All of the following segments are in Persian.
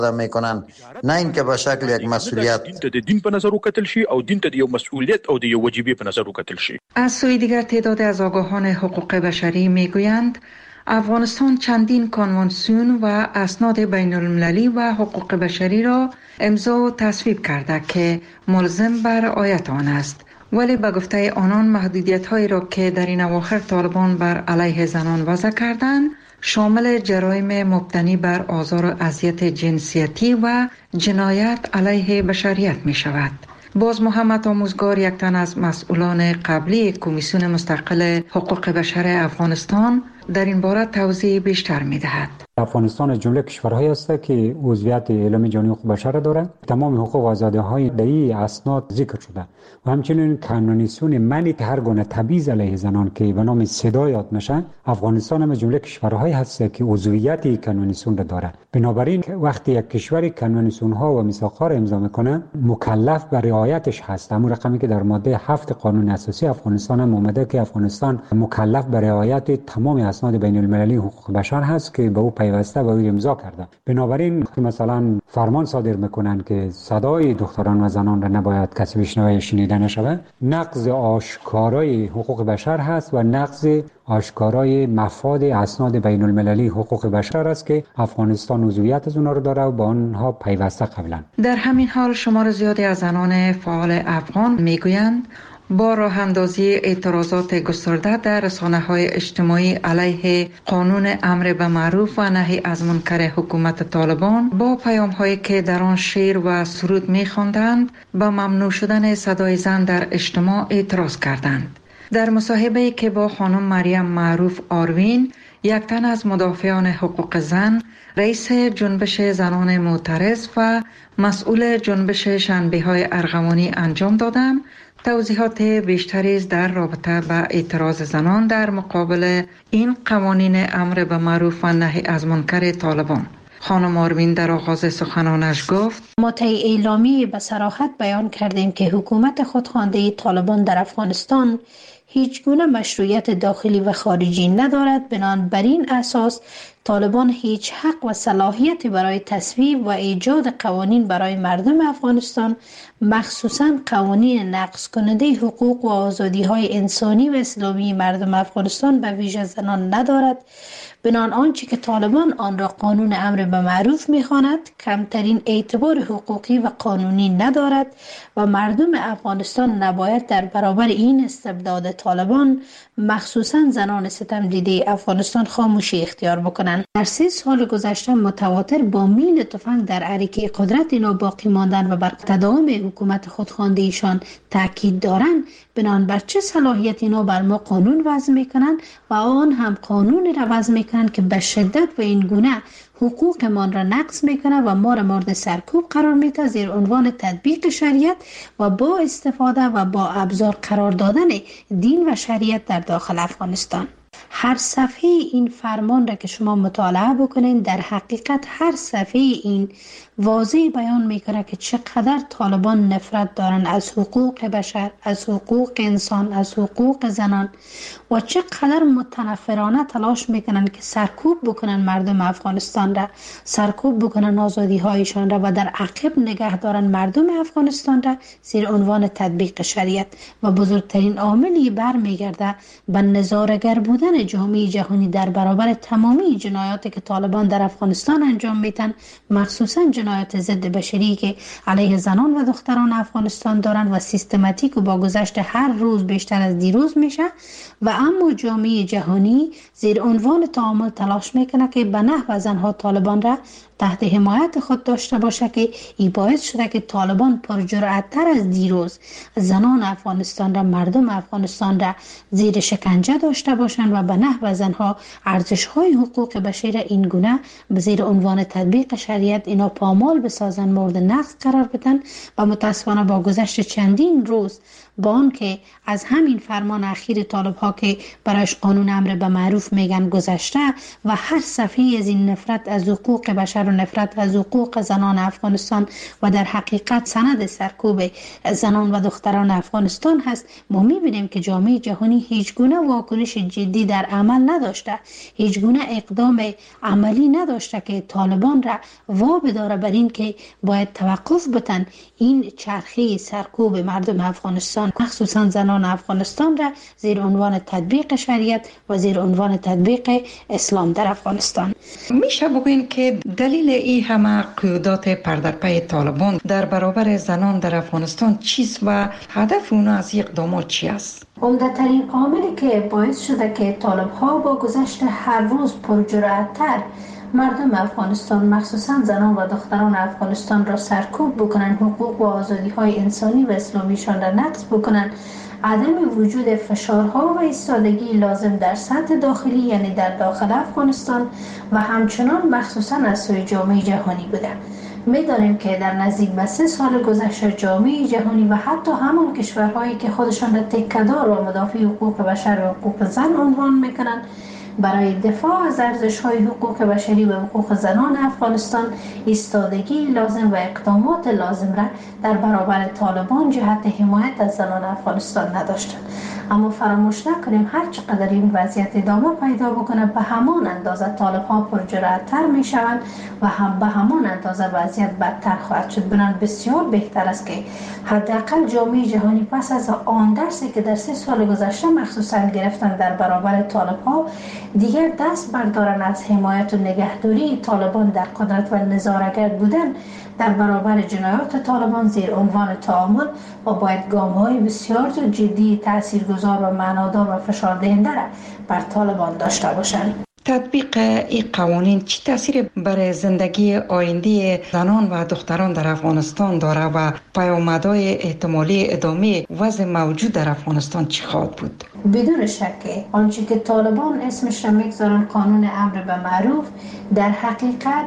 میکنن، نه اینکه به شکل یک مسئولیت. دین ته د دین په نظر وکتل شي او دین ته د یو مسئولیت او د یو وجیبه په نظر وکتل شي. از سوی دیگر تعداد از آگاهان حقوق بشری میگویند افغانستان چندین کنوانسیون و اسناد بین المللی و حقوق بشری را امضا و تصویب کرده که ملزم بر رعایت آن است، ولی به گفته آنان محدودیت‌هایی را که در این اواخر طالبان بر علیه زنان وضع کردند شامل جرایم مبتنی بر آزار و اذیت جنسیتی و جنایت علیه بشریت می شود. باز محمد آموزگار، یک تن از مسئولان قبلی کمیسیون مستقل حقوق بشر افغانستان، در این باره توضیح بیشتر می دهد. افغانستان از جمله کشورهایی است که عضویت اعلام جهانی حقوق بشر دارد. تمام حقوق و آزادی‌های در این اسناد ذکر شده و همچنین کنوانسیون منع هر گونه تبعیض علیه زنان که به نام صدا یاد میشه. افغانستان هم از جمله کشورهایی هست که عضویت کنوانسیون را دارد. بنابراین وقتی یک کشور کنوانسیون ها و میثاق‌ها را امضا میکنه مکلف به رعایتش هست. همون رقمی که در ماده 7 قانون اساسی افغانستان هم اومده که افغانستان مکلف به رعایت تمام اسناد بین المللی حقوق بشر هست که به او پیوسته و او امضا کرده. بنابراین مثلا فرمان صادر میکنن که صدای دختران و زنان را نباید کسی بشنوه یا شنیده نشود. نقض آشکارای حقوق بشر هست و نقض آشکارای مفاد اسناد بین المللی حقوق بشر است که افغانستان عضویت از اونها رو داره و با آنها پیوسته قبلا. در همین حال شمار زیادی از زنان فعال افغان میگویند با راه اندازی اعتراضات گسترده در رسانه‌های اجتماعی علیه قانون امر به معروف و نهی از منکر حکومت طالبان با پیام‌هایی که در آن شعر و سرود می‌خواندند به ممنوع شدن صدای زن در اجتماع اعتراض کردند. در مصاحبه‌ای که با خانم مریم معروف آروین، یک تن از مدافعان حقوق زن، رئیس جنبش زنان معترض و مسئول جنبش شنبه‌های ارغوانی انجام دادند، توضیحات بیشتری در رابطه با اعتراض زنان در مقابل این قوانین امر به معروف و نهی از منکر طالبان. خانم آروین در آغاز سخنانش گفت: ما طی اعلامیه به صراحت بیان کردیم که حکومت خودخوانده طالبان در افغانستان هیچ گونه مشروعیت داخلی و خارجی ندارد. بنابر این اساس طالبان هیچ حق و صلاحیتی برای تصویب و ایجاد قوانین برای مردم افغانستان، مخصوصاً قوانین نقض کننده حقوق و آزادی‌های انسانی و اسلامی مردم افغانستان به ویژه زنان ندارد. بنان آنچه که طالبان آن را قانون امر به معروف می‌خواند کمترین اعتبار حقوقی و قانونی ندارد و مردم افغانستان نباید در برابر این استبداد طالبان، مخصوصاً زنان ستم دیده افغانستان، خاموشی اختیار بکنند. در 3 سال گذشته متواتر با میل تفنگ در عریکه قدرت اینا باقی ماندن و بر تداوم حکومت خودخوانده ایشان تاکید دارند. بنان بر چه صلاحیت اینا بر ما قانون وضع میکنند و آن هم قانون را وضع میکنند که به شدت و این گونه حقوق ما را نقض میکنه و ما را مورد سرکوب قرار میده زیر عنوان تطبیق شریعت و با استفاده و با ابزار قرار دادن دین و شریعت در داخل افغانستان. هر صفحه این فرمان را که شما مطالعه بکنین، در حقیقت هر صفحه این واضح بیان میکنه که چقدر طالبان نفرت دارن از حقوق بشر، از حقوق انسان، از حقوق زنان و چقدر متنفرانه تلاش میکنن که سرکوب بکنن مردم افغانستان را، سرکوب بکنن آزادی هایشان را و در عقب نگه دارن مردم افغانستان را زیر عنوان تطبیق شریعت. و بزرگترین عاملی برمیگرده به نظاره‌گر بودن جامعه جهانی در برابر تمامی جنایاتی که طالبان در افغانستان انجام میدن، مخصوصا جنایات ضد بشری که علیه زنان و دختران افغانستان دارن و سیستماتیک و با گذشت هر روز بیشتر از دیروز میشه. و اما جامعه جهانی زیر عنوان تعامل تلاش میکنه که به نحو زنها طالبان را تحت حمایت خود داشته باشه که این باعث شده که طالبان پرجرأت‌تر از دیروز زنان افغانستان را، مردم افغانستان را زیر شکنجه داشته باشند و به نحو زنها ارزش‌های حقوق بشر این گونه به زیر عنوان تطبیق شریعت اینا پامال بسازن، مورد نقض قرار بدن. و متاسفانه با گذشت چندین روز با آن که از همین فرمان اخیر طالب ها که برایش قانون امر به معروف میگن گذشته و هر صفحه از این نفرت از حقوق بشر و نفرت از حقوق زنان افغانستان و در حقیقت سند سرکوب زنان و دختران افغانستان هست، ما میبینیم که جامعه جهانی هیچ گونه واکنش جدی در در عمل نداشته، هیچ گونه اقدام عملی نداشته که طالبان را وابداره بر این که باید توقف بتن این چرخه سرکوب مردم افغانستان، مخصوصا زنان افغانستان را زیر عنوان تطبیق شریعت و زیر عنوان تطبیق اسلام در افغانستان. میشه بگوین که دلیل این همه قیودات پردرپی طالبان در برابر زنان در افغانستان چیست و هدف اونا از اقدامات چی است؟ عمده‌ترین عاملی که باعث شده که طالب‌ها با گذشت هر روز پرجرأت‌تر مردم افغانستان مخصوصا زنان و دختران افغانستان را سرکوب بکنن، حقوق و آزادی‌های انسانی و اسلامیشان را نقض بکنن، عدم وجود فشارها و ایستادگی لازم در سطح داخلی یعنی در داخل افغانستان و همچنان مخصوصا از سوی جامعه جهانی بوده. می‌دانیم که در نزدیک به 3 سال گذشته جامعه جهانی و حتی همان کشورهایی که خودشان را تکیه‌دار و مدافع حقوق بشر و حقوق زن عنوان می‌کنند برای دفاع از ارزش‌های حقوق بشری و حقوق زنان افغانستان ایستادگی لازم و اقدامات لازم را در برابر طالبان جهت حمایت از زنان افغانستان نداشتند. اما فراموش نکنیم هر چقدر این وضعیت ادامه پیدا بکنه به همان اندازه طالب‌ها پرجرأت‌تر می‌شوند و هم به همان اندازه وضعیت بدتر خواهد شد. بنابراین بسیار بهتر است که حداقل جامعه جهانی پس از آن درسی که در 3 سال گذشته مخصوصا گرفتن در برابر طالب‌ها دیگر دست بردارن از حمایت و نگهداری طالبان در قدرت و نظاره‌گر بودن در برابر جنایات طالبان زیر عنوان تعامل و باید گام‌های بسیار جدی تاثیرگذار و معنادار و فشاردهنده را بر طالبان داشته باشند. تطبیق این قوانین چی تاثیر بر زندگی آینده زنان و دختران در افغانستان داره و پیامدهای احتمالی ادامه وضع موجود در افغانستان چی خواهد بود؟ بدون شک آنچه که طالبان اسمش را میگذارن قانون امر به معروف در حقیقت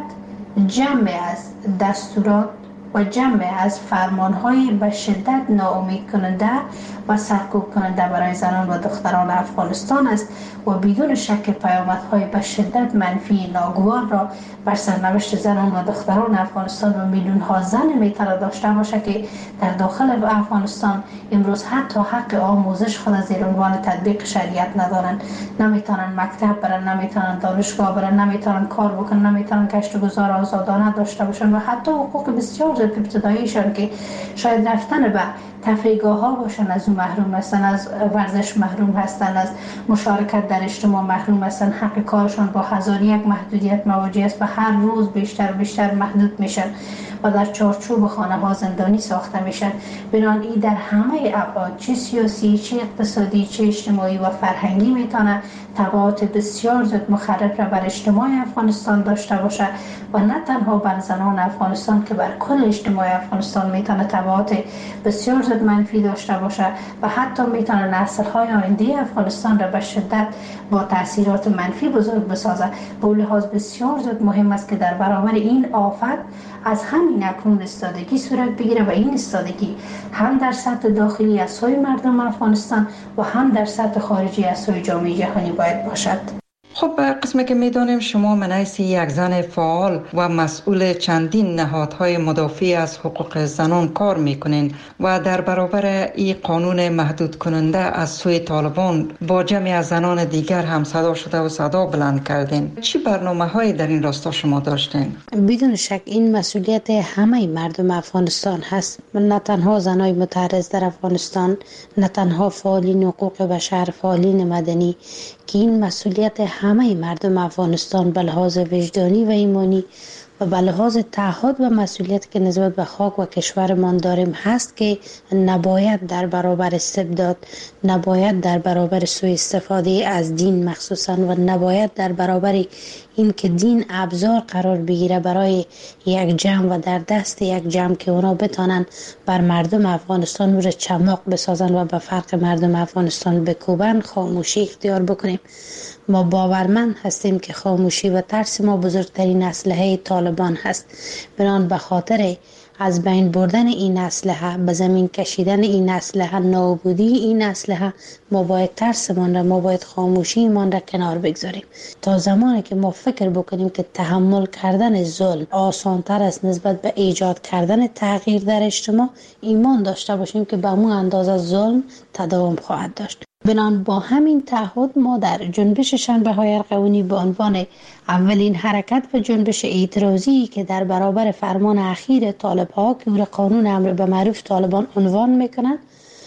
جمع از دستورات و جمع از فرمانهای به شدت ناامید کننده و سرکوب کننده برای زنان و دختران افغانستان است و بدون شک پیامدهای به شدت منفی ناگوار را بر سرنوشت زنان و دختران افغانستان و میلیون ها زن میتونه داشته باشه که در داخل افغانستان امروز حتی حق آموزش خود زیر عنوان تطبیق شریعت ندارن، نمیتونن مکتب برن، نمیتونن دانشگاه برن، نمیتونن کار بکنن، نمیتونن کشت و گذار آزادانه داشته باشن و حتی حقوق بسیار ابتداییشان که شاید رفتن به تفریحگاه ها باشن از اون محروم هستن، از ورزش محروم هستن، از مشارکت در اجتماع محروم هستن، حق کارشان با 1001 محدودیت مواجه است و هر روز بیشتر و بیشتر محدود میشن و در چارچوب خانه ها زندانی ساخته میشن. بنابراین این در همه ابعاد چه سیاسی، چه اقتصادی، چه اجتماعی و فرهنگی میتونه تبعات بسیار زیاد مخرب را بر اجتماع افغانستان داشته باشه و نه تنها بر زنان افغانستان که بر کل اجتماع افغانستان میتونه تبعات بسیار زیاد منفی داشته باشه و حتی میتونه نسل‌های آینده افغانستان را به شدت با تاثیرات منفی بزرگ بسازه. به لحاظ بسیار زیاد مهم است که در برابر این آفت از همین اکنون ایستادگی صورت بگیره و این ایستادگی هم در سطح داخلی از سوی مردم افغانستان و هم در سطح خارجی از سوی جامعه جهانی باید باشد. خب قسمی که میدانیم شما من حیث یک زن فعال و مسئول چندین نهادهای مدافع از حقوق زنان کار میکنین و در برابر این قانون محدود کننده از سوی طالبان با جمعی از زنان دیگر هم صدا شده و صدا بلند کردین. چی برنامه های در این راستا شما داشتین؟ بدون شک این مسئولیت همه مردم افغانستان هست، نه تنها زنای متعرض در افغانستان، نه تنها فعالین حقوق بشر، فعالین مدنی، که این مسئولیت همه مردم افغانستان به لحاظ وجدانی و ایمانی و به لحاظ تعهد و مسئولیت که نسبت به خاک و کشورمان داریم هست که نباید در برابر استبداد، نباید در برابر سوء استفاده از دین مخصوصا و نباید در برابر این که دین ابزار قرار بگیره برای یک جمع و در دست یک جمع که اونا بتانن بر مردم افغانستان رو چماق بسازن و به فرق مردم افغانستان بکوبن، خاموشی اختیار بکنیم. ما باورمند هستیم که خاموشی و ترس ما بزرگترین اسلحه طالبان هست. بنابراین به خاطر از بین بردن این اسلحه، به زمین کشیدن این اسلحه، نابودی این اسلحه، ما باید ترسمان را، ما باید خاموشیمان را کنار بگذاریم تا زمانی که ما فکر بکنیم که تحمل کردن ظلم آسانتر است نسبت به ایجاد کردن تغییر در اجتماع، ایمان داشته باشیم که به اون اندازه ظلم تداوم خواهد داشت. بنان با همین تعهد ما در جنبش شنبه های ارغوانی به عنوان اولین حرکت و جنبش اعتراضی که در برابر فرمان اخیر طالب ها که قانون امر به معروف طالبان عنوان میکنند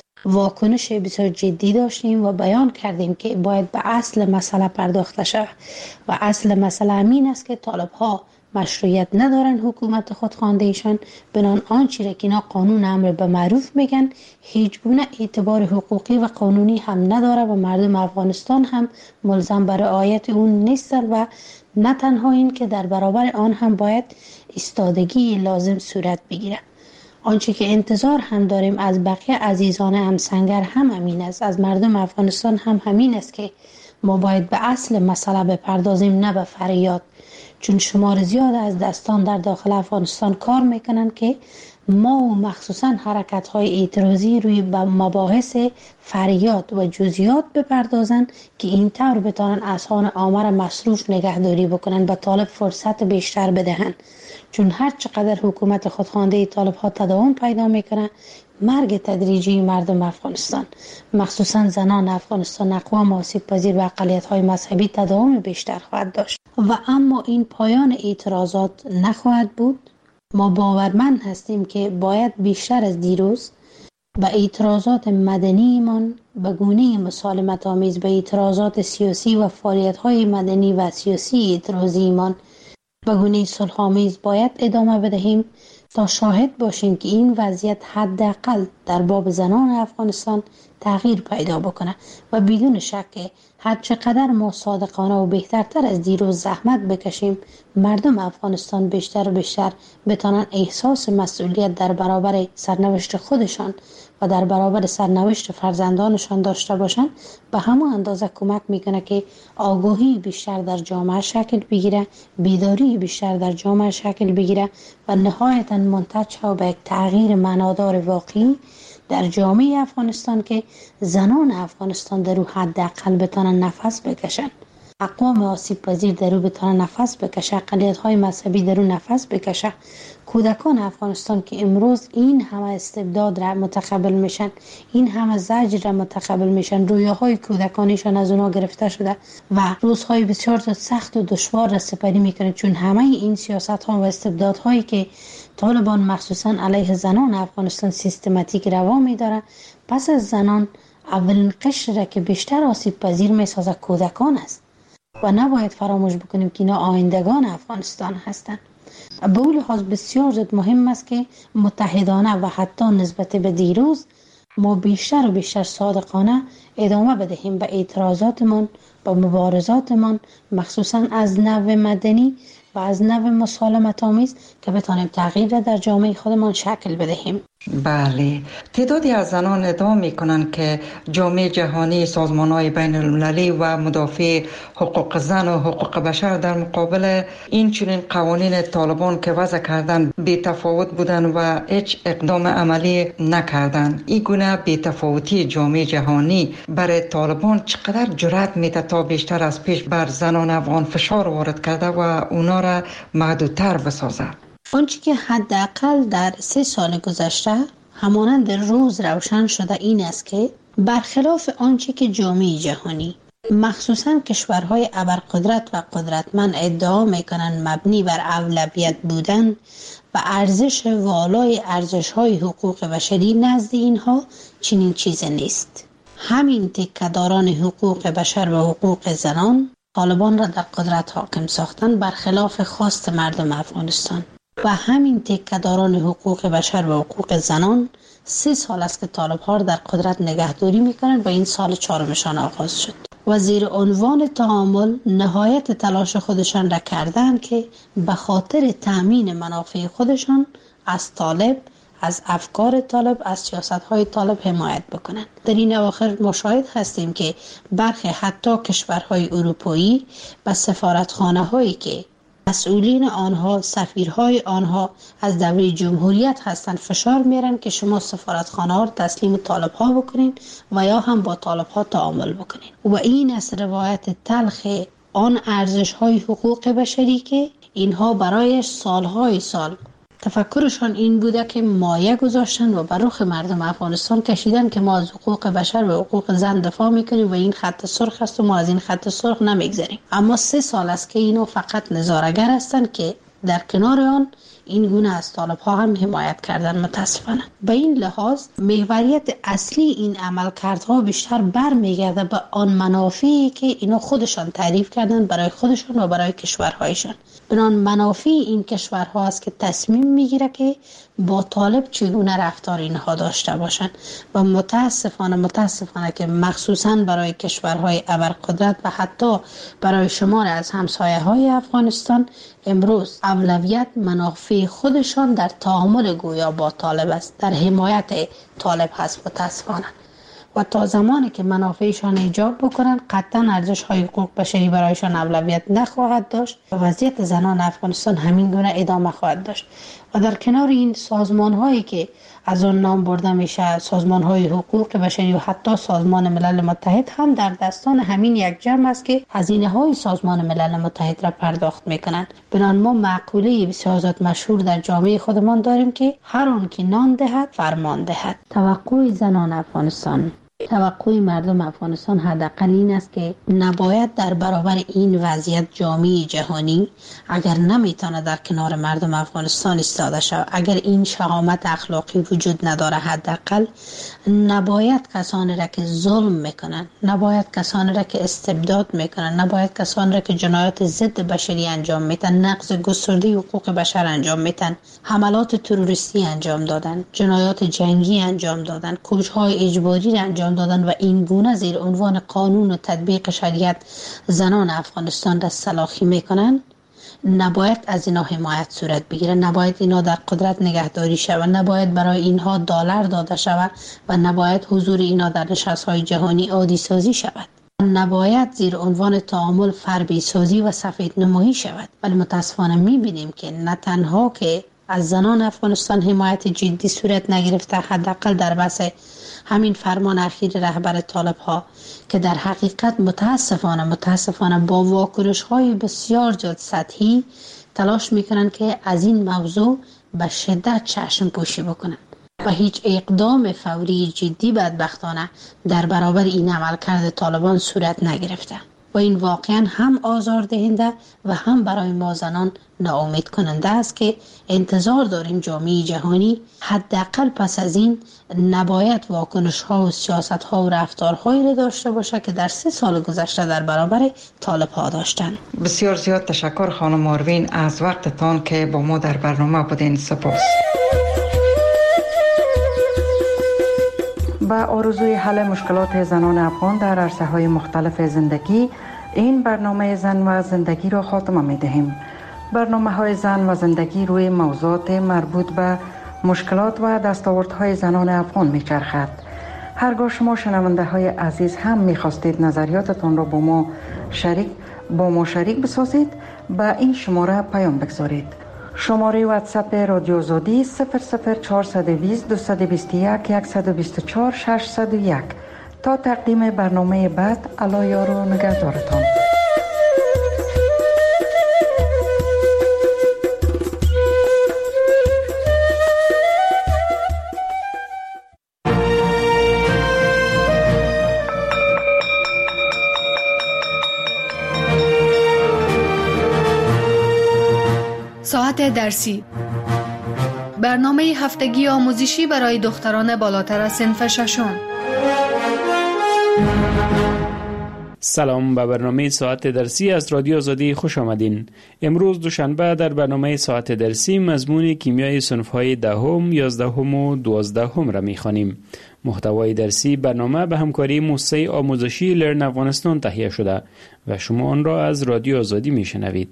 واکنش بسیار جدی داشتیم و بیان کردیم که باید به اصل مسئله پرداخته شود و اصل مسئله همین است که طالب ها مشروعیت ندارن حکومت خودخوانده ایشان، بنان آنچه را که اینا قانون امر به معروف میگن هیچ گونه اعتبار حقوقی و قانونی هم نداره و مردم افغانستان هم ملزم بر رعایت اون نیستن و نه تنها این که در برابر آن هم باید ایستادگی لازم صورت بگیره. آنچه که انتظار هم داریم از بقیه عزیزان همسنگر هم همین است، از مردم افغانستان هم همین است که ما باید به اصل مسئله بپردازیم نه به فریاد، چون شمار زیاد از دستان در داخل افغانستان کار میکنن که ما و مخصوصا حرکت های اعتراضی روی مباحث فریاد و جزئیات بپردازن که این طور بتانن اذهان عامه را مصروف نگهداری بکنن، به طالب فرصت بیشتر بدهن، چون هر چقدر حکومت خودخوانده طالب ها تداوم پیدا میکنه مرگ تدریجی مردم افغانستان مخصوصا زنان افغانستان اقوام آسیب پذیر و اقلیت های مذهبی تداوم بیشتر خواهد داشت و اما این پایان اعتراضات نخواهد بود. ما باورمند هستیم که باید بیشتر از دیروز به اعتراضات مدنی من به گونه مسالمت آمیز به اعتراضات سیاسی و فعالیت های مدنی و سیاسی اعتراضی من به گونه صلح آمیز باید ادامه بدهیم تا شاهد باشیم که این وضعیت حداقل در باب زنان افغانستان تغییر پیدا بکنه و بدون شک هر چقدر ما صادقانه و بهترتر از دیروز زحمت بکشیم مردم افغانستان بیشتر و بیشتر بتانن احساس مسئولیت در برابر سرنوشت خودشان و در برابر سرنوشت فرزندانشان داشته باشند به همون اندازه کمک میکنه که آگاهی بیشتر در جامعه شکل بگیره، بیداری بیشتر در جامعه شکل بگیره و نهایتا منتج ها به یک تغییر معنادار واقعی در جامعه افغانستان که زنان افغانستان در او حداقل بتانن نفس بکشن، اقوام آسیب پذیر در او بتانن نفس بکشه، اقلیت های مذهبی در او نفس بکشه، کودکان افغانستان که امروز این همه استبداد را متقبل میشن، این همه زجر را متقبل میشن، رویاهای کودکانشان از اونا گرفته شده و روزهای بسیار سخت و دشوار را سپری میکنه، چون همه این سیاست ها و استبداد هایی که طالبان مخصوصا علیه زنان افغانستان سیستماتیک روا میداره، پس از زنان اولین قشر را که بیشتر آسیب پذیر میسازه کودکان است و نباید فراموش بکنیم که اینا آیندگان افغانستان هستند. به اون لحاظ بسیار زیاد مهم است که متحدانه و حتی نسبت به دیروز ما بیشتر و بیشتر صادقانه ادامه بدهیم به اعتراضاتمان، به مبارزاتمان، مخصوصا از نوع مدنی و از نوع مسالمت آمیز که بتانیم تغییر را در جامعه خودمان شکل بدهیم. بله، تعدادی از زنان ادعا میکنند که جامعه جهانی، سازمان‌های بین المللی و مدافع حقوق زن و حقوق بشر در مقابل این چنین قوانین طالبان که وضع کردن بی تفاوت بودن و هیچ اقدام عملی نکردن. این گونه بی تفاوتی جامعه جهانی برای طالبان چقدر جرأت میده تا بیشتر از پیش بر زنان افغان فشار وارد کرده و اونا را محدودتر بسازه؟ آنچه که حداقل در 3 سال گذشته همانند روز روشن شده این است که برخلاف آنچه که جامعه جهانی مخصوصا کشورهای ابرقدرت و قدرتمند ادعا میکنند مبنی بر اولویت بودن و ارزش والای ارزش‌های حقوق بشری نزد اینها چنین چیزی نیست. همین تکه‌داران حقوق بشر و حقوق زنان طالبان را در قدرت حاکم ساختن برخلاف خواست مردم افغانستان و همین تکه‌داران حقوق بشر و حقوق زنان 3 سال است که طالب ها در قدرت نگهداری میکنند و این سال 4مشان آغاز شد و زیر عنوان تعامل نهایت تلاش خودشان را کردند که به خاطر تأمین منافع خودشان از طالب، از افکار طالب، از سیاست‌های طالب حمایت بکنند. در این اواخر مشاهد هستیم که برخی حتی کشورهای اروپایی به سفارتخانه‌هایی که مسئولین آنها، سفیرهای آنها از دوره جمهوریت هستند فشار میارن که شما سفارتخانه ها رو تسلیم طالب ها بکنین و یا هم با طالب ها تعامل بکنین و این از روایت تلخ آن ارزش های حقوق بشری که اینها برایش سالهای سال تفکرشان این بوده که مایه گذاشتن و بر رخ مردم افغانستان کشیدن که ما از حقوق بشر و حقوق زن دفاع میکنیم و این خط سرخ است و ما از این خط سرخ نمیگذریم. اما 3 سال است که اینو فقط نظاره‌گر هستند که در کنار آن این گونه از طالب ها هم حمایت کردن. متاسفانه به این لحاظ محوریت اصلی این عملکردها بیشتر برمیگرده به آن منافعی که اینا خودشان تعریف کردن برای خودشان و برای کشورهایشان. بنان منافع این کشورها است که تصمیم میگیره که با طالب چگونه رفتار اینها داشته باشند و متاسفانه که مخصوصا برای کشورهای ابرقدرت و حتی برای شمار از همسایه های افغانستان امروز اولویت منافع خودشان در تعامل گویا با طالب است، در حمایت طالب هست. متاسفانه و تا زمانی که منافعشان ایجاب بکنن قطعا ارزش‌های حقوق بشری برایشان اولویت نخواهد داشت و وضعیت زنان افغانستان همین گونه ادامه خواهد داشت. و در کنار این سازمان‌هایی که از آن نام برده میشه، سازمان‌های حقوق بشری و حتی سازمان ملل متحد هم در دستان همین یک جمع است که هزینه‌های سازمان ملل متحد را پرداخت میکنند. بنان ما مقوله بسیار زیاد مشهور در جامعه خودمان داریم که هر آن که نان دهد فرمان دهد. توقع زنان افغانستان، توقع مردم افغانستان حداقل این است که نباید در برابر این وضعیت جامعه جهانی اگر نمیتونه در کنار مردم افغانستان ایستاده شود، اگر این شهامت اخلاقی وجود نداره، حداقل نباید کسانی را که ظلم میکنن، نباید کسانی را که استبداد میکنن، نباید کسانی را که جنایات ضد بشری انجام میدن، نقض گسترده حقوق بشر انجام میدن، حملات تروریستی انجام دادن، جنایات جنگی انجام دادن، کشتارهای اجباری را انجام دادن و این گونه زیر عنوان قانون و تطبیق شریعت زنان افغانستان را سلاخی میکنن. نباید از اینا حمایت صورت بگیره، نباید اینا در قدرت نگهداری شود، نباید برای اینها دلار داده شود و نباید حضور اینا در نشست‌های جهانی عادی سازی شود. نباید زیر عنوان تعامل فربی سازی و سفید نمایی شود. ولی متاسفانه میبینیم که نه تنها که از زنان افغانستان حمایت جدی صورت نگرفته، حداقل در بحث همین فرمان اخیر رهبر طالب ها که در حقیقت متاسفانه با واکنش های بسیار زیاد سطحی تلاش میکنن که از این موضوع به شدت چشم پوشی بکنن و هیچ اقدام فوری جدی بدبختانه در برابر این عملکرد طالبان صورت نگرفته و این واقعا هم آزاردهنده و هم برای ما زنان ناامید کننده است که انتظار داریم جامعه جهانی حداقل پس از این نباید واکنش ها و سیاست ها و رفتارهایی را داشته باشه که در 3 سال گذشته در برابر طالب ها داشتن. بسیار زیاد تشکر خانم آروین از وقتتان که با ما در برنامه بودین. سپاس. با آرزوی حل مشکلات زنان افغان در عرصه‌های مختلف زندگی، این برنامه زن و زندگی را خاتمه می‌دهیم. برنامه‌های زن و زندگی روی موضوعات مربوط به مشکلات و دستاوردهای زنان افغان می‌چرخد. هرگاه شما شنونده‌های عزیز هم می‌خواستید نظریاتتان را با ما شریک بسازید، به این شماره پیام بگذارید. شماره واتساپ رادیو آزادی 00420 221 124 601. تا تقدیم برنامه بعد، الله یار و نگهدارتان. ساعت درسی، برنامه هفتگی آموزشی برای دختران بالاتر از صنف ششم. سلام، به برنامه ساعت درسی از رادیو آزادی خوش آمدین. امروز دوشنبه در برنامه ساعت درسی مضمون کیمیای صنف‌های 10، 11 و 12 را می‌خوانیم. محتوای درسی برنامه به همکاری موسسه آموزشی لرن افغانستان تهیه شده و شما آن را از رادیو آزادی می‌شنوید.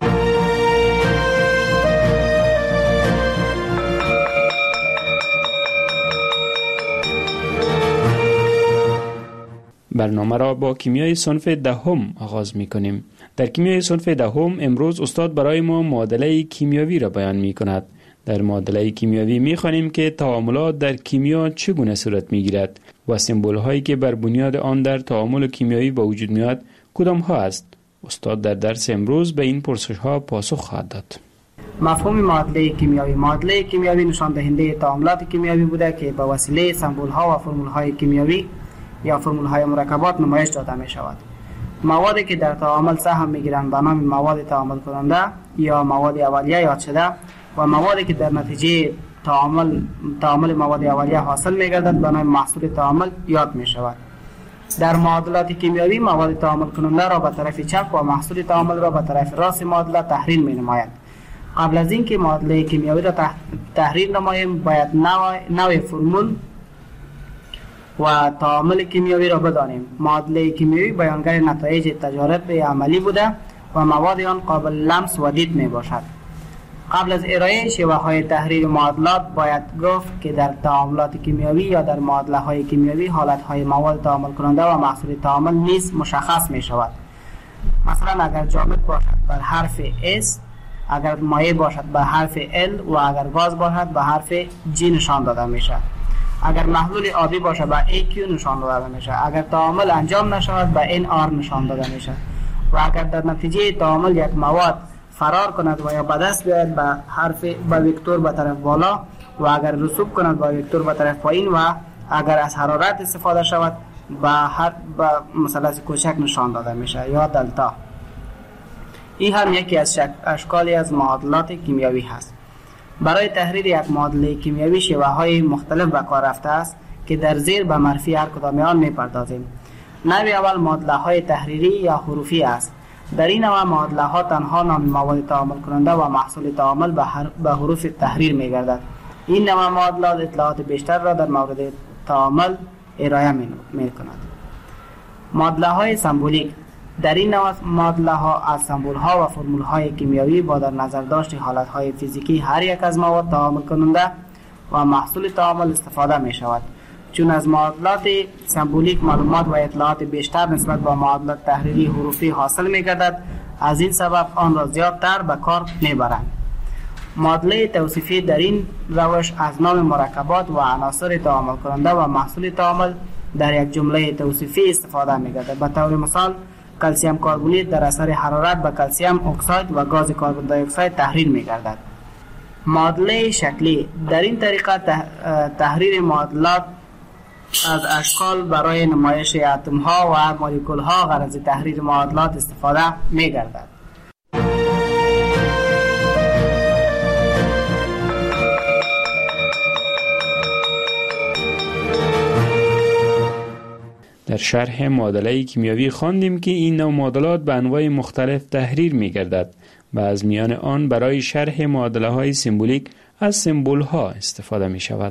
برنامه را با کیمیای صنف 10 آغاز می کنیم. در کیمیای صنف 10 امروز استاد برای ما معادله کیمیاوی را بیان می کند. در معادله کیمیاوی می خوانیم که تعاملات در کیمیا چگونه صورت می گیرد و سمبول هایی که بر بنیاد آن در تعامل کیمیایی با وجود می آید کدام ها است. استاد در درس امروز به این پرسش ها پاسخ خواهد داد. مفهوم معادله کیمیایی: معادله کیمیایی نشان دهنده تعاملات کیمیایی بوده که به وسیله سمبول ها و فرمول های کیمیایی یا فرمول های مرکبات نمایش داده می شود. موادی که در تعامل سهم می گیرند به نام مواد تعامل کننده یا مواد اولیه یاد شده و موادی که در نتیجه تعامل مواد اولیه حاصل می گردد به نام محصول تعامل یاد می شود. در معادلات کیمیایی مواد تعامل کننده را به طرف چپ و محصول تعامل را به طرف راست معادله تحریل می نماید. قبل از اینکه معادله کیمیایی را تحریل نماییم باید نوع فرمول و تعامل کیمیایی را بدانیم. معادله کیمیایی بیانگر نتایج تجارب عملی بوده و مواد آن قابل لمس و دید می باشد. قبل از ارائه شیوه های تحریل معادلات باید گفت که در تعاملات کیمیایی یا در معادله های کیمیایی حالت های مواد تعامل کننده و محصول تعامل نیز مشخص می شود. مثلا اگر جامد باشد بر حرف S، اگر مایع باشد به حرف L و اگر گاز باشد به حرف G نشان داده می شود. اگر محلول آبی باشد به AQ نشان داده می شود. اگر تعامل انجام نشود به NR نشان داده می شود. و اگر در نتیجه تعامل یک مواد فرار کند و یا به دست بیاید به حرف به وکتور به طرف بالا و اگر رسوب کند به وکتور به طرف پایین و اگر از حرارت استفاده شود به مثلث کوچک نشان داده می شود یا دلتا. این هم یکی از اشکالی از معادلات کیمیایی هست. برای تحریر یک معادله کیمیایی شیوه های مختلف به کار رفته است که در زیر به معرفی هر کدام آن می‌پردازیم. نوع اول معادله های تحریری یا حروفی است. در این نوع معادله ها تنها نام مواد تعامل کننده و محصول تعامل به حروف تحریر می‌گردد. این نوع معادلات اطلاعات بیشتر را در مورد تعامل ارائه می‌کند. معادله های سمبولیک: در این نوع معادله ها از سمبول ها و فرمول های کیمیایی با در نظر داشت حالت های فیزیکی هر یک از مواد تعامل کننده و محصول تعامل استفاده می شود. چون از معادلات سمبولیک معلومات و اطلاعات بیشتر نسبت به معادلات تحریری حروفی حاصل می گردد، از این سبب آن را زیادتر به کار می برند. معادله توصیفی در این روش از نام مرکبات و عناصر تعامل کننده و محصول تعامل در یک جمله توصیفی استفاده می گردد. به طور مثال کلسیم کربونیت در اثر حرارت به کلسیم اکساید و گاز کربن دی اکساید تحریر می گردد. معادله شکلی: در این طریقه تحریر معادلات از اشکال برای نمایش اتم ها و مولکول ها غرض تحریر معادلات استفاده می گردد. در شرح معادله کیمیایی خواندیم که این نوع معادلات به انواع مختلف تحریر می گردد و از میان آن برای شرح معادله های سمبولیک از سمبول ها استفاده می شود.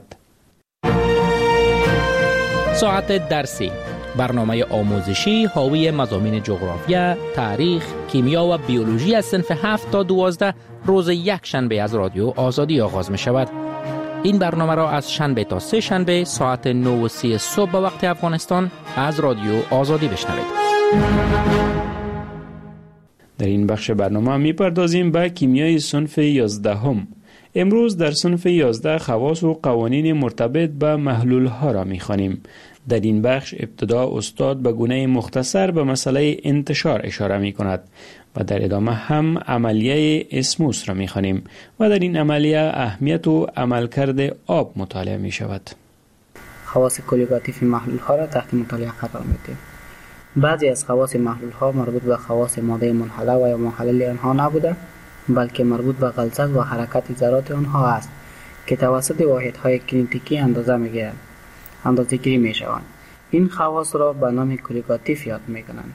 ساعت درسی، برنامه آموزشی حاوی مضامین جغرافیا، تاریخ، کیمیا و بیولوژی از صنف 7 تا 12 روز یک شنبه از رادیو آزادی آغاز می شود. این برنامه را از شنبه تا سه شنبه ساعت 9:30 صبح به وقت افغانستان از رادیو آزادی بشنوید. در این بخش برنامه می پردازیم به کیمیای صنف 11. امروز در صنف 11 خواص و قوانین مرتبط به محلول ها را می خوانیم. در این بخش ابتدا استاد به گونه مختصر به مسئله انتشار اشاره می کند و در ادامه هم عملیه اسموس را می خوانیم و در این عملیه اهمیت و عملکرد آب مطالعه می شود. خواص کلیگاتیف محلول ها را تحت مطالعه قرار می دهیم. بعضی از خواص محلول ها مربوط به خواص ماده منحله و یا محلل آنها نبوده، بلکه مربوط به غلظت و حرکت ذرات آنها است که توسط واحدهای کینتیکی اندازه گیری می شوند. این خواص را به نام کلیگاتیف یاد می کنند.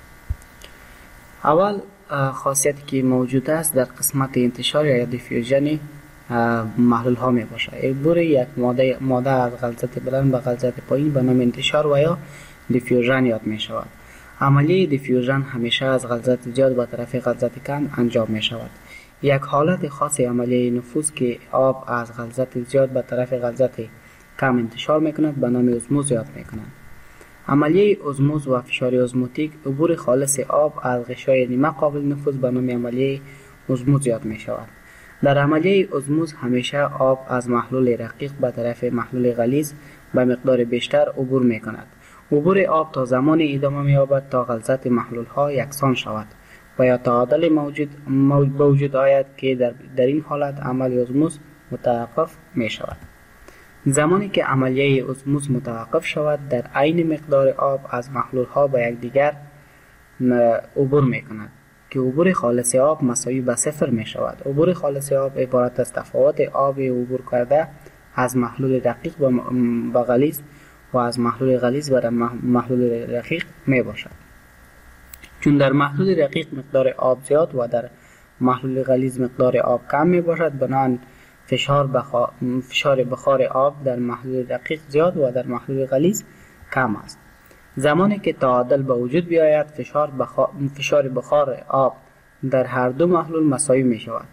اول خاصیتی که موجود است در قسمت انتشار یا دیفیوژن محلول ها می باشد. عبور یک ماده از غلظت بلند به غلظت پایین به نام انتشار و یا دیفیوژن یاد می شود. عملیه دیفیوژن همیشه از غلظت زیاد به طرف غلظت کم انجام می شود. یک حالت خاص عملیه نفوذ که آب از غلظت زیاد به طرف غلظت کم انتشار می کند به نام اسموز یاد می کنند. عملیه اسموز و فشار اسموتیک عبور خالص آب از غشای نیمه قابل نفوذ به نام عملیه اسموز یاد می شود. در عملیه اسموز همیشه آب از محلول رقیق به طرف محلول غلیظ به مقدار بیشتر عبور می کند. عبور آب تا زمان ادامه می یابد تا غلظت محلول ها یکسان شود و یا تعادل موجود آید که در این حالت عمل ازموس متوقف می شود. زمانی که عملیه ازموس متوقف شود، در عین مقدار آب از محلول ها به یکدیگر عبور می کند که عبور خالص آب مساوی به صفر می شود. عبور خالص آب عبارت از تفاوت آب عبور کرده از محلول دقیق به غلیظ و از محلول غلیظ به محلول رقیق می باشد. چون در محلول رقیق مقدار آب زیاد و در محلول غلیظ مقدار آب کم می باشد، بنابراین فشار بخار آب در محلول دقیق زیاد و در محلول غلیظ کم است. زمانی که تعادل به وجود بیاید، فشار بخار آب در هر دو محلول مساوی می شود.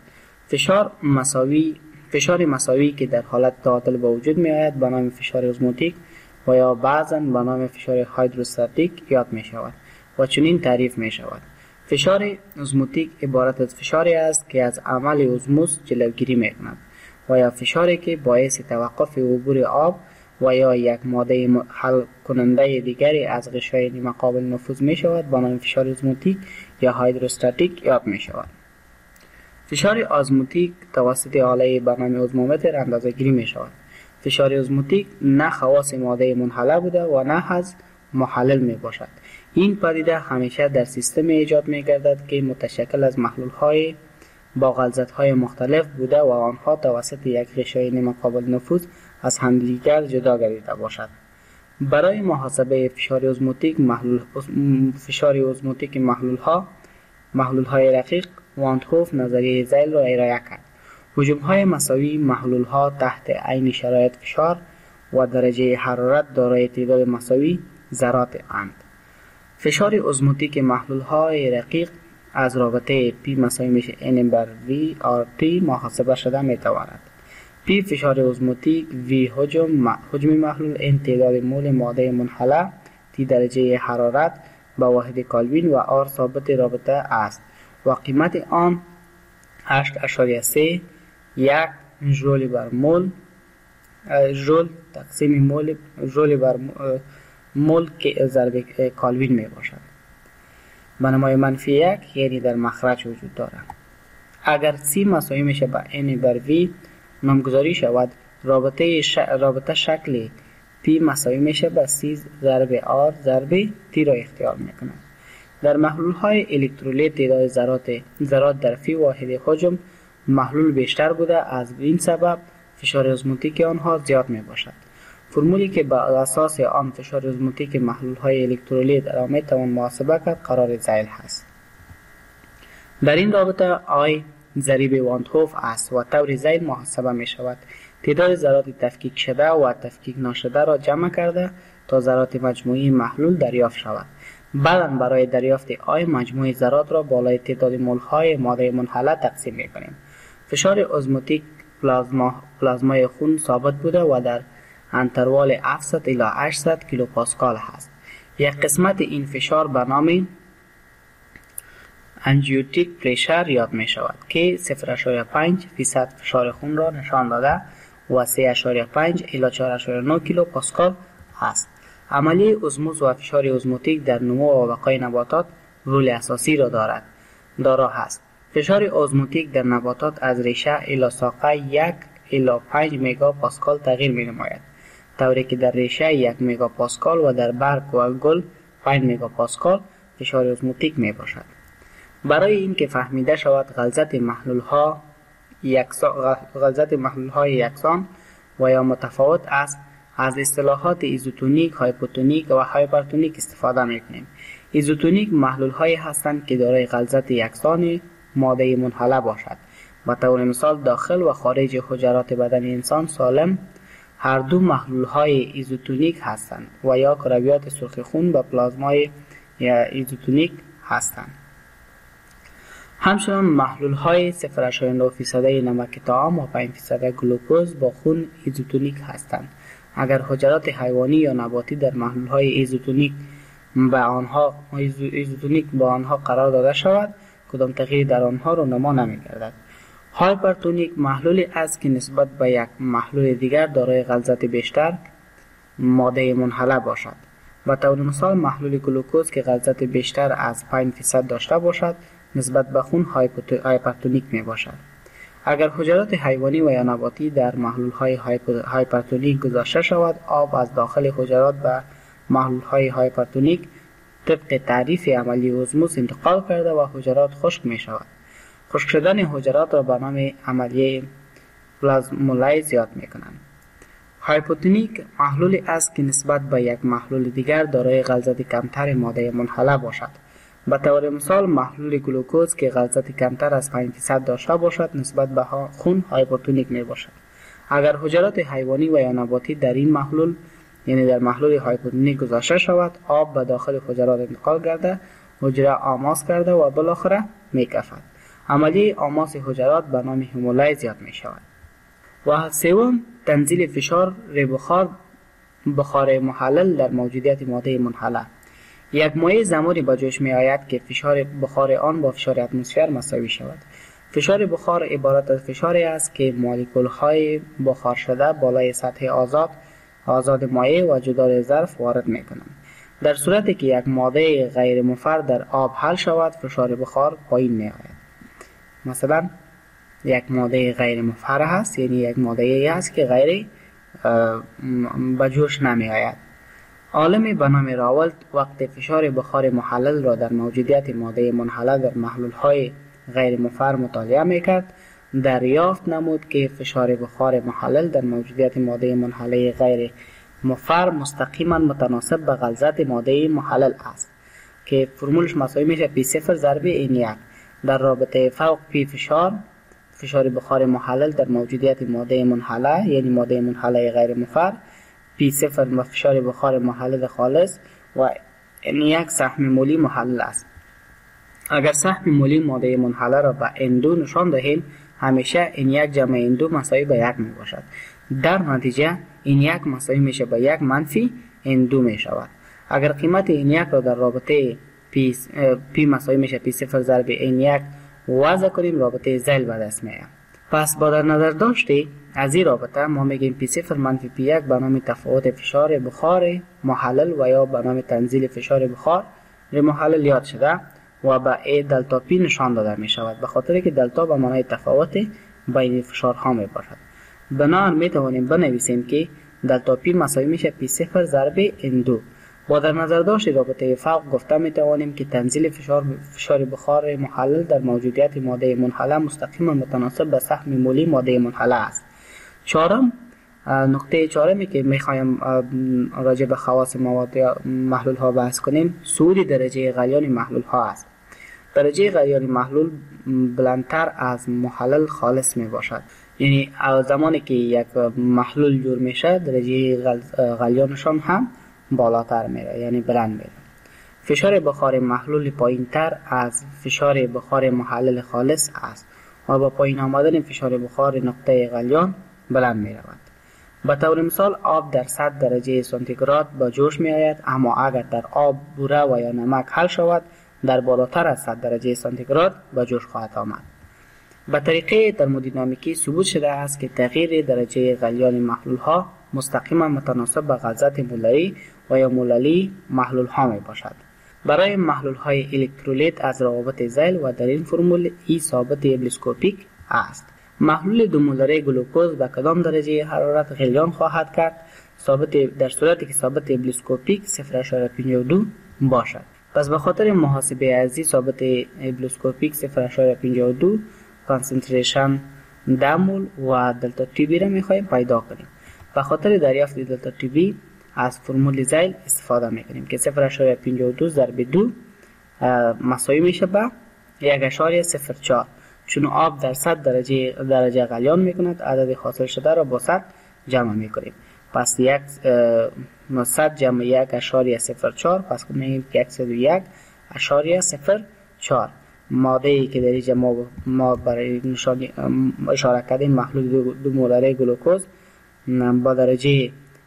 فشار مساوی که در حالت تعادل به وجود می آید به نام فشار ازموتیک و یا بعضاً به نام فشار هایدروستاتیک یاد می شود و چنین تعریف می شود: فشار ازموتیک عبارت از فشاری است که از عمل ازموس جلوگیری می کند و یا فشاری که باعث توقف عبور آب و یا یک ماده حل کننده دیگری از غشای نیمه قابل نفوذ می شود به نام فشار ازموتیک یا هایدروستاتیک یاد می شود. فشار ازموتیک توسط آله به نام ازمومتر اندازه گیری می شود. فشار ازموتیک نه خواص ماده منحله بوده و نه از محلل می باشد. این پدیده همیشه در سیستم ایجاد می گردد که متشکل از محلول های با غلظت های مختلف بوده و آنها توسط یک غشای نیمه قابل نفوذ از همدیگر جدا گردیده باشد. برای محاسبه فشار ازموتیک محلول های رقیق، وان هوف نظریه زیل را ارائه کرد. حجم های مساوی محلول ها تحت عین شرایط فشار و درجه حرارت دارای تعداد مساوی ذرات اند. فشار ازموتیک محلول های رقیق از رابطه P مساوی میشه N/V/RT محاسبه شده میتواند. P فشار ازموتیک، V حجم محلول، N تعداد مول ماده منحله، T درجه حرارت با واحد کلوین و R ثابت رابطه است و قیمت آن 8.3 1 ژول بر مول ژول تقسیم مول ژول بر مول که ضرب کلوین می باشد. بنمای -1 یعنی در مخرج وجود دارد. اگر C مساوی میشه با N/V نامگذاری شود، رابطه شکل P مساوی میشه با C ضرب R ضرب T را اختیار میکنه. در محلول های الکترولیت تعداد ذرات در فی واحد حجم محلول بیشتر بوده، از این سبب فشار ازموتیک آنها زیاد می باشد. فرمولی که بر اساس آن فشار ازموتیک محلول های الکترولیت را می توان محاسبه کرد قرار زیل هست. در این رابطه I ضریب وان هوف است و طور زیل محاسبه می شود. تعداد ذرات تفکیک شده و تفکیک نشده را جمع کرده تا ذرات مجموعی محلول دریافت شود. بعداً برای دریافت آی مجموع ذرات را بالای تعداد مول های ماده منحله تقسیم می‌کنیم. فشار ازموتیک پلازمای خون ثابت بوده و در انتروال 700 الی 800 کیلوپاسکال است. یک قسمت این فشار به نام انژیوتیک پرشر یاد می شود که 0.5% فشار خون را نشان داده و 3.5 الی 4.9 کیلوپاسکال است. عملیه ازموز و فشار ازموتیک در نمو و بقای نباتات رول اساسی را دارا هست. فشار ازموتیک در نباتات از ریشه الی ساقه 1 الی 5 مگاپاسکال تغییر می نماید، طوری که در ریشه 1 مگاپاسکال و در برگ و گل 5 مگاپاسکال فشار ازموتیک می باشد. برای اینکه فهمیده شود غلظت محلول های یکسان و یا متفاوت است، از اصطلاحات ایزوتونیک، هایپوتونیک و هایپرتونیک استفاده می‌کنیم. ایزوتونیک محلول هایی هستند که دارای غلظت یکسان ماده منحله باشد. به طور مثال داخل و خارج حجرات بدن انسان سالم هر دو محلول های ایزوتونیک هستند و یا کرویات سرخ خون به پلازمای ایزوتونیک هستند. همچنان محلول های 0.9% نمک طعام و 5% گلوکوز با خون ایزوتونیک هستند. اگر حجرات حیوانی یا نباتی در محلول های ایزوتونیک با آنها قرار داده شود، کدام تغییر در آنها رونما نمی‌گردد. هایپرتونیک محلولی است که نسبت به یک محلول دیگر دارای غلظت بیشتر ماده منحله باشد. به طور مثال محلول گلوکوز که غلظت بیشتر از 5% داشته باشد نسبت به خون هایپرتونیک می باشد. اگر حجرات حیوانی و یا نباتی در محلول‌های هایپرتونیک گذاشته شود، آب از داخل حجرات به محلول‌های هایپرتونیک طبق تعریف عملی اوزموس انتقال کرده و حجرات خشک می شود. خشک شدن حجرات را به نام عملیه پلازمولیز یاد می کنند. هایپوتونیک محلولی است که نسبت به یک محلول دیگر دارای غلظت کمتر ماده منحله باشد. به طور مثال محلول گلوکوز که غلظت کمتر از 5% داشته باشد نسبت به خون هایپوتونیک می باشد. اگر حجرات حیوانی و یا نباتی در این محلول یعنی در محلول هایپوتونیک گذاشته شود، آب به داخل حجرات انتقال کرده، حجره آماس کرده و بالاخره می کفد. عملیه آماس حجرات به نام هیمولیز یاد می شود. و سوم تنزیل فشار بخار محلل در موجودیت ماده منحله. یک مایع زمانی به جوش می آید که فشار بخار آن با فشار اتمسفر مساوی شود. فشار بخار عبارت از فشاری است که مولکول های بخار شده بالای سطح آزاد مایع و جدار ظرف وارد می کنند. در صورتی که یک ماده غیر مفر در آب حل شود، فشار بخار پایین می آید. مثلا یک ماده غیر مفر هست، یعنی یک ماده هست که غیر به جوش نمی آید. عالم به نام راولت وقت فشار بخار محلل را در موجودیت ماده منحله در محلول‌های غیر مفر مطالعه می‌کرد، دریافت نمود که فشار بخار محلل در موجودیت ماده منحله غیر مفر مستقیما متناسب به غلظت ماده محلل است که فرمولش مساوی میشه P0 ضرب N1 در رابطه فوق P فشار بخار محلل در موجودیت ماده منحله یعنی ماده منحله غیر مفر، P0 و فشار بخار محلل خالص و N1 سهم مولی محلل است. اگر سهم مولی ماده منحله را به N2 نشان دهیم، همیشه N1 جمع N2 مساوی به 1 می باشد. در نتیجه N1 مساوی میشه به 1 منفی N2 می شود. اگر قیمت N1 را در رابطه P مساوی میشه P0 ضرب N1 وضع کنیم، رابطه زیل به دست میاد. پس با در نظر داشته از این رابطه ما میگیم P0 منفی P1 به نام تفاوت فشار بخار محلل و یا به نام تنزیل فشار بخار محلل یاد شده و به A دلتا P نشان داده می شود، به خاطر که دلتا به معنای تفاوت بین فشارها می باشد. بنابراین می توانیم بنویسیم که دلتا P مساوی میشه P0 ضرب N2. با در نظر داشت رابطه فوق گفته می توانیم که تنزیل فشار بخار محلل در موجودیت ماده منحله مستقیما متناسب به سهم مولی ماده منحله است. نقطه چهارمی که می خواهیم راجع به خواص مواد یا محلول ها بحث کنیم، صعود درجه غلیان محلول ها است. درجه غلیان محلول بلندتر از محلل خالص می باشد، یعنی زمانی که یک محلول جور میشه درجه غلیانشان هم بالاتر میره، یعنی بلند میره. فشار بخار محلول پایین تر از فشار بخار محلل خالص است و با پایین آمدن فشار بخار نقطه غلیان بلند می رود. به طور مثال آب در 100 درجه سانتیگراد به جوش می آید، اما اگر در آب بوره و یا نمک حل شود در بالاتر از 100 درجه سانتیگراد به جوش خواهد آمد. به طریقه ترمودینامیکی ثبوت شده است که تغییر درجه غلیان محلول ها مستقیما متناسب به غلظت مولری و یا موللی محلول ها می باشد. برای محلول های الکترولیت از روابط زیل و در این فرمول ای ثابت ابلیسکوپیک است. محلول 2 مولر گلوکوز به کدام درجه حرارت غلیان خواهد کرد؟ در صورتی که ثابت ابلیسکوپیک 0.52 باشد. پس به خاطر محاسبه از این ثابت ابلیسکوپیک 0.52 کانسنتریشن دمول و دلتا تی بی را میخواهیم پیدا کنیم. به خاطر دریافت دلتا تی بی از فرمول زیل استفاده میکنیم که 0.52 ضرب 2 مساوی میشه به 1.04. چون آب در 100 درجه غلیان میکند، عدد حاصل شده را با 100 جمع میکنیم. پس 100 جمع 1.04 پس میگیم که 101.04 ماده ای که در اینجا ما برای نشانی اشاره کردیم محلول 2 مولر گلوکوز با درجه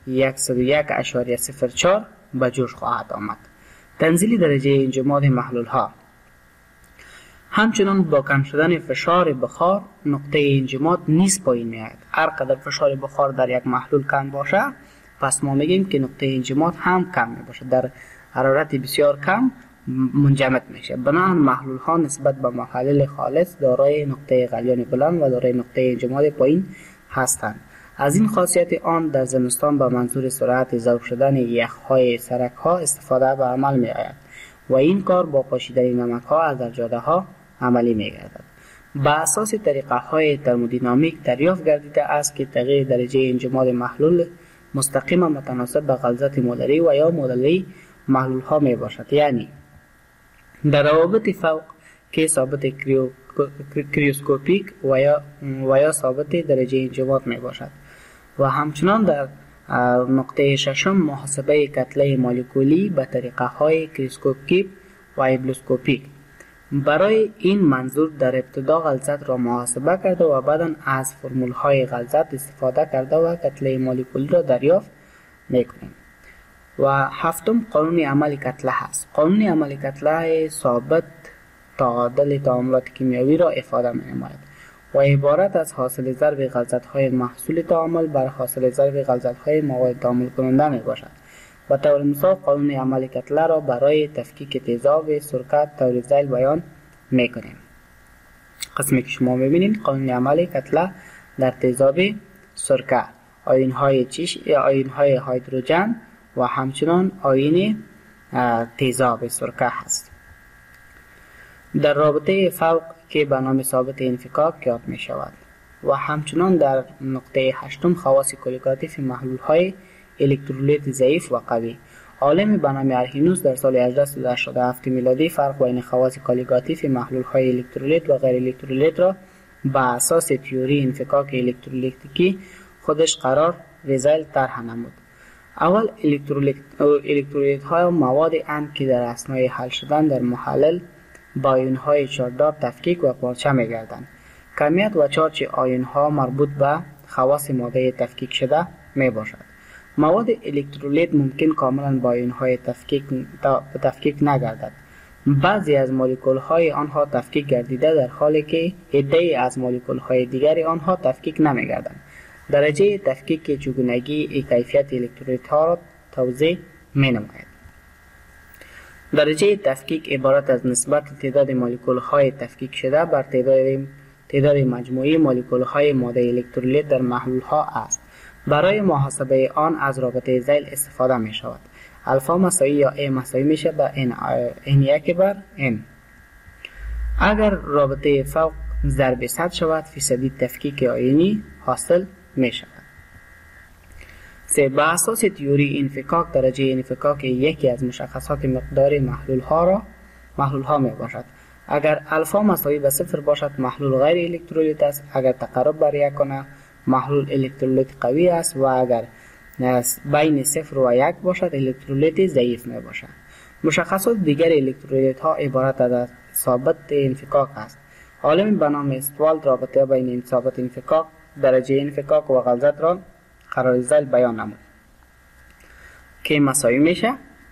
101.04 به جوش خواهد آمد. تنزیل درجه انجماد محلول ها. همچنان با کم شدن فشار بخار نقطه انجماد نیز پایین می آید. هر قدر فشار بخار در یک محلول کم باشه پس ما میگیم که نقطه انجماد هم کم می باشه. در حرارت بسیار کم منجمد میشه. بنابراین محلول ها نسبت به محلل خالص دارای نقطه غلیان بلند و دارای نقطه انجماد پایین هستند. از این خاصیت آن در زمستان به منظور سرعت ذوب شدن یخ‌های سرک‌ها استفاده به عمل می‌آید و این کار با پاشیدن نمک‌ها از در جاده‌ها عملی می‌گردد. با اساس طریقه‌های ترمودینامیک دریافت گردیده است که تغییر درجه انجماد محلول مستقیما متناسب به غلظت مولری و یا مولری محلول‌ها میباشد. یعنی در روابط فوق که ثابت کریوسکوپیک و یا ثابت درجه انجماد میباشد و همچنان در نقطه ششم محاسبه کتله مولکولی به طریقه های کریوسکوپیک و ایبلوسکوپیک. برای این منظور در ابتدا غلظت را محاسبه کرده و بعدا از فرمول های غلظت استفاده کرده و کتله مولکولی را دریافت میکنیم. و هفتم قانون عمل کتله هست. قانون عمل کتله ثابت تعادل تعاملات کیمیایی را افاده می‌نماید و عبارت از حاصل ضرب غلظت‌های محصول تعامل بر حاصل ضرب غلظت‌های مواد تعامل کننده میباشد. به طور مثال قانون عمل کتله را برای تفکیک تیزاب سرکه طور ذیل بیان میکنیم. قسمی که شما میبینید قانون عمل کتله در تیزاب سرکه آیون‌های آیون‌های هیدروژن و همچنان آیون تیزاب سرکه هست. در رابطه فوق که به نام ثابت انفکاک یاد می شود و همچنان در نقطه هشتم خواص کولیگاتیف محلول های الکترولیت ضعیف و قوی. عالم به نام ارهینوس در سال 1887 میلادی فرق بین خواص کولیگاتیف محلول های الکترولیت و غیر الکترولیت را با اساس تئوری انفکاک الکترولیتیکی خودش قرار ریزل طرح نمود. اول الکترولیت های مواد اند که در اثنای حل شدن در محلل با آیون های چارجدار تفکیک و پارچه می گردند. کمیت و چارج آیون ها مربوط به خواص ماده تفکیک شده می باشد. مواد الکترولیت ممکن کاملا با آیون های تفکیک نگردد. بعضی از مولکول های آنها تفکیک گردیده در حالی که عده‌ای از مولکول های دیگری آنها تفکیک نمی گردند. درجه تفکیک چگونگی کیفیت الکترولیت ها را توضیح می نماید. درجه تفکیک عبارت از نسبت تعداد مولکول های تفکیک شده بر تعداد مجموعی مولکول های ماده الکترولیت در محلول ها است. برای محاسبه آن از رابطه ذیل استفاده می شود. الفا مساوی یا A مساوی میشه به N1 بر N. اگر رابطه فوق ضرب 100 شود فیصدی تفکیک آیونی حاصل می شود. به اساس تئوری انفکاک درجه انفکاک یکی از مشخصات مقدار محلول ها می باشد. اگر الفا مساوی به 0 باشد محلول غیر الکترولیت است. اگر تقرب بر 1 کنه محلول الکترولیت قوی است و اگر بین 0 و 1 باشد الکترولیت ضعیف می باشد. مشخصات دیگر الکترولیت ها عبارت از ثابت انفکاک است. عالم به نام استوالد رابطه بین این ثابت انفکاک درجه انفکاک و غلظت را قرار ذیل بیان نمود که مساوی میشه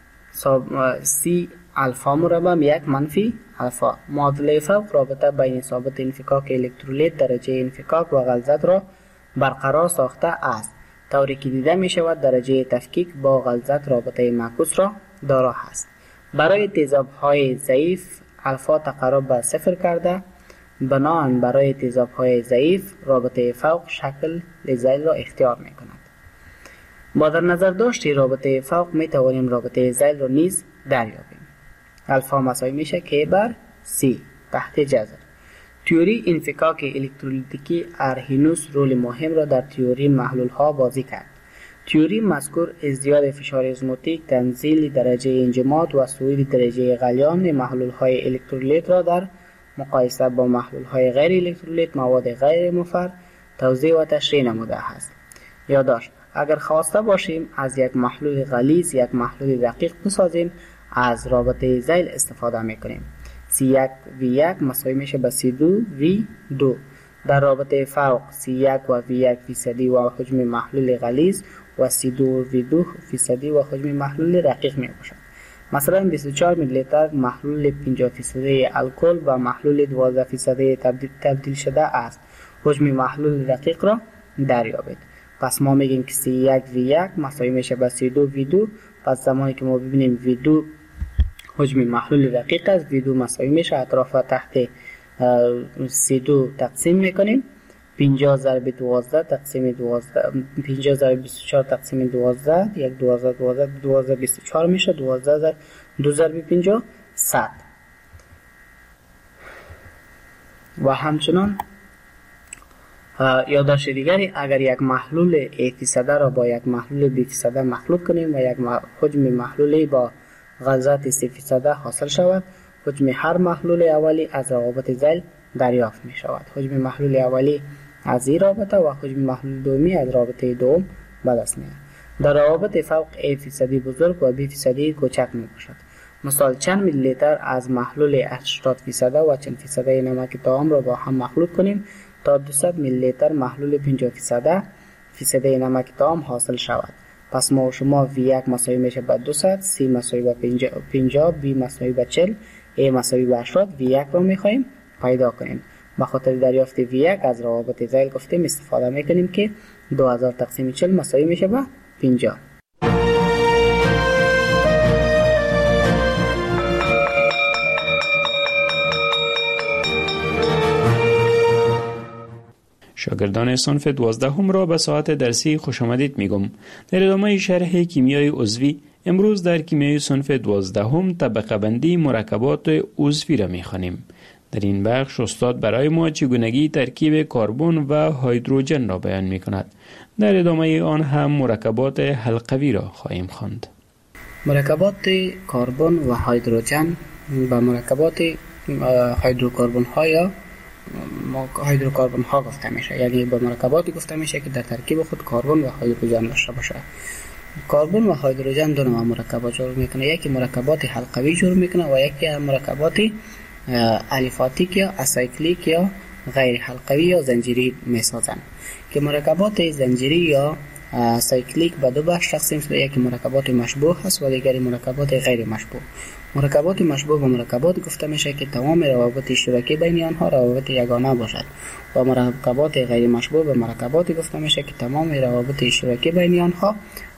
سی الفا مربع 1 منفی الفا. معادله فوق رابطه بین ثابت انفکاک الکترولیت درجه انفکاک و غلظت را برقرار ساخته است. طوری که دیده می شود درجه تفکیک با غلظت رابطه معکوس را دارا است. برای تیزاب های ضعیف الفا تقرب به 0 کرده بنابراین برای تیزاب های ضعیف رابطه فوق شکل ذیل را اختیار می کند. با در نظر داشتی رابطه فوق می توانیم رابطه ذیل را نیز دریابیم. الفا مساوی میشه K بر C تحت جذر. تئوری انفکاک الکترولیتیکی ارهینوس رول مهم را در تئوری محلول ها بازی کرد. تئوری مذکور ازدیاد فشار ازموتیک، تنزیل درجه انجماد و صعود درجه غلیان محلول های الکترولیت را در مقایسه با محلول های غیر الکترولیت مواد غیر مفر توضیح و تشریح نموده است. یادداشت: اگر خواسته باشیم از یک محلول غلیظ یک محلول دقیق بسازیم از رابطه ذیل استفاده میکنیم. C1V1 مساوی میشه به C2V2. در رابطه فوق C1 و V1 فیصدی و حجم محلول غلیظ و C2V2 فیصدی و حجم محلول رقیق می باشد. مثلا 24 میلی لیتر محلول 50 فیصدی الکل و محلول 12 فیصدی تبدیل شده است. حجم محلول رقیق را دریابید. پس ما میگیم که C1V1 مساوی میشه به C2V2. پس زمانی که ما ببینیم V2 حجم محلول دقیق است. V2 مساوی میشه اطراف تحت C2 تقسیم میکنیم. 50 ضرب 12 تقسیم 12 50 ضرب 24 تقسیم 12 1 12 24 میشه. 12 ضرب 2 ضرب 50 100. و همچنان یادداشت دیگری، اگر یک محلول A% را با یک محلول B% مخلوط کنیم و یک حجم محلولی با غلظت 3% حاصل شود، حجم هر محلول اولی از روابط ذیل دریافت می شود. حجم محلول اولی از این رابطه و حجم محلول دومی از رابطه دوم به دست می آید. در روابط فوق A% بزرگ و B% کوچک می باشد. مثال چند میلی لیتر از محلول 80% و چند فیصده نمک طعام را با هم مخلوط کنیم تا 200 میلی لیتر محلول 50% نمک طعام حاصل شود. پس ما و شما V1 مساوی میشه به 200، C مساوی به 50، B مساوی به 40، A مساوی به 80. V1 را میخواهیم پیدا کنیم. به خاطر دریافت V1 از روابط ذیل گفتیم استفاده میکنیم که 2000 تقسیم 40 مساوی میشه به 50. شاگردان صنف 12 را به ساعت درسی خوش آمدید میگم. در ادامه شرح کیمیای عضوی امروز در کیمیای صنف 12 طبقه بندی مرکبات عضوی را میخوانیم. در این بخش استاد برای ما چگونگی ترکیب کربن و هیدروژن را بیان میکند. در ادامه آن هم مرکبات حلقوی را خواهیم خواند. مرکبات کربن و هیدروژن و مرکبات هیدروکربن ها یا هیدروکربن ها گفته میشه، یعنی به مرکباتی گفته میشه که در ترکیب خود کربن و هیدروژن داشته باشه. کربن و هیدروژن دو نوع مرکبات جور میکنه، یکی مرکبات حلقوی جور میکنه و یکی مرکبات الیفاتیک یا اسایکلیک یا غیر حلقوی یا زنجیری میسازن. که مرکبات زنجیری یا سایکلیک به دو بخش تقسیم شده، یکی مرکبات مشبوه هست و دیگری مرکبات غیر مشبوه. مرکبات مشبوه و مرکبات گفته میشه که تمام روابط اشتراکی بین آنها روابط یگانه باشد و مرکبات غیر مشبوه و مرکبات گفته میشه که تمام روابط اشتراکی بین آنها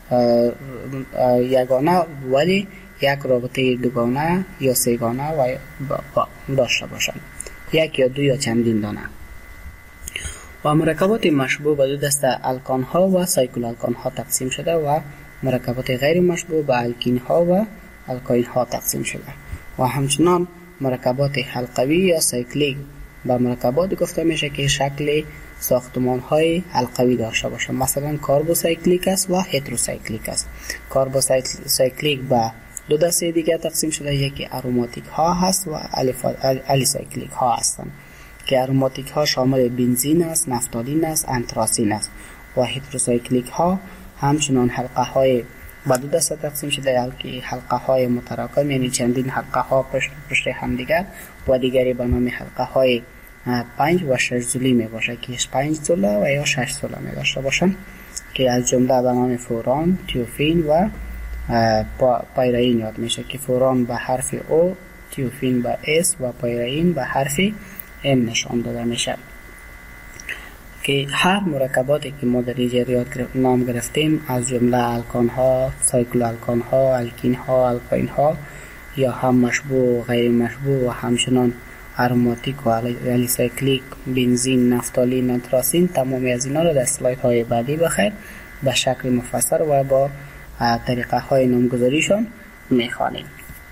یگانه ولی یک رابطه دوگانه یا سه‌گانه و داشته باشند، یک یا دو یا چندین دانه. و مرکبات مشبوه به دو دسته الکان ها و سایکل الکان ها تقسیم شده و مرکبات غیر مشبوه به الکین ها و الکاین ها تقسیم شده. و همچنان مرکبات حلقوی یا سایکلیک به مرکبات گفته میشه که شکل ساختمان های حلقوی داشته باشه، مثلا کاربوسایکلیک است و هتروسایکلیک است. کاربوسایکلیک به دو دسته دیگه تقسیم شده، یکی اروماتیک ها هست و الیسایکلیک ها هستند که اروماتیک ها شامل بنزین است، نفتالین است، انتراسین است. و هتروسایکلیک ها همچنان حلقه های به دو دسته تقسیم شده، که حلقه های متراکم یعنی چندین حلقه ها پشت هم دیگر و دیگری به نام حلقه های 5 و 6 زولی می باشه که 5 زوله و یا 6 زوله می داشته باشن که از جمله به نام فوران، تیوفین و پایرین یاد میشه که فوران به حرف او، تیوفین به اس و پایرین به حرف ام نشان داده میشه. که هر مرکباتی که ما در اینجا نام گرفتیم از جمله الکان ها، سایکل الکان ها، الکین ها، الکاین ها یا هم مشبوه و غیر مشبوه و همچنان اروماتیک و الیسایکلیک، بنزین، نفتالین، انتراسین، تمامی از اینا را در اسلاید های بعدی بخیر به شکل مفصل و با طریقه های نامگذاریشان میخوانیم.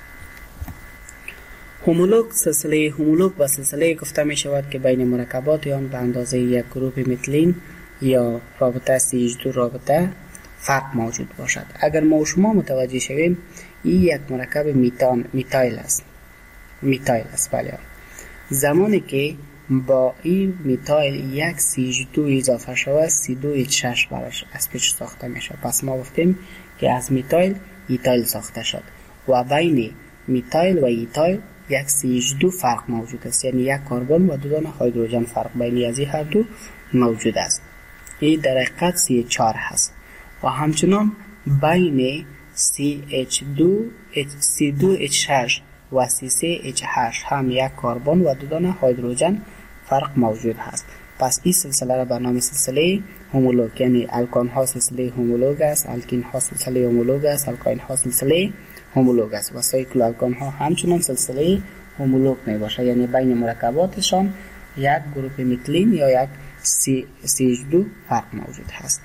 هومولوگ، سلسله هومولوگ و سلسله گفته می شود که بین مرکبات آن به اندازه یک گروپ متلین یا رابطه CH2 رابطه فرق موجود باشد. اگر ما و شما متوجه شویم این یک مرکب میتایل است. بله. زمانی که با این میتایل یک CH2 اضافه شود C2H6 براش از پیش ساخته میشه. پس ما گفتیم که از میتایل ایتایل ساخته شد و بین میتایل و ایتایل یک CH2 فرق موجود است، یعنی یک کربن و دو دانه هیدروژن فرق بین از این هر دو موجود است. این در حقیقت CH4 هست. و همچنان بین C2H6 و C3H8 هم یک کربن و دو دانه هیدروژن فرق موجود هست. پس این سلسله را به نام سلسله هومولوگ، یعنی الکان ها سلسله هومولوگ است، الکین ها سلسله هومولوگ است، الکاین ها سلسله هومولوگ است و سایکلوالکان ها همچنان سلسله هومولوگ می باشه، یعنی بین مرکباتشان یک گروپ میتیلین یا یک CH2 فرق موجود هست.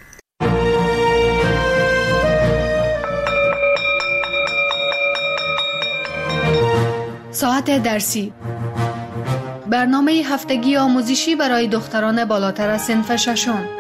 ساعت درسی، برنامه هفتگی آموزشی برای دختران بالاتر از صنف ششم.